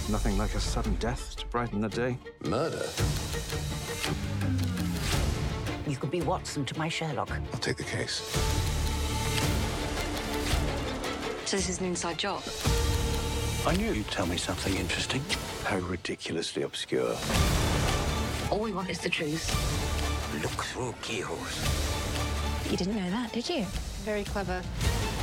Nothing like a sudden death to brighten the day. Murder? You could be Watson to my Sherlock. I'll take the case. So this is an inside job? I knew you'd tell me something interesting. How ridiculously obscure. All we want is the truth. Look through keyholes. You didn't know that, did you? Very clever.